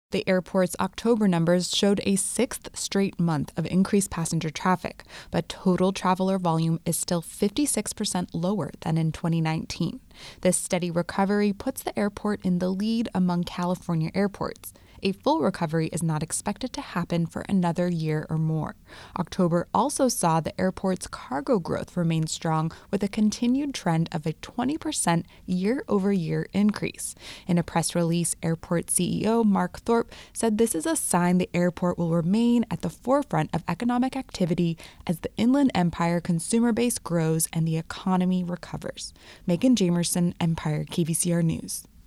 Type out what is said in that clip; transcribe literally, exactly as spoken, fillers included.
The airport's October numbers showed a sixth straight month of increased passenger traffic, but total traveler volume is still fifty-six percent lower than in twenty nineteen. This steady recovery puts the airport in the lead among California airports. A full recovery is not expected to happen for another year or more. October also saw the airport's cargo growth remain strong, with a continued trend of a twenty percent year-over-year increase. In a press release, airport C E O Mark Thorpe said this is a sign the airport will remain at the forefront of economic activity as the Inland Empire consumer base grows and the economy recovers. Megan Jamerson, Empire K V C R News.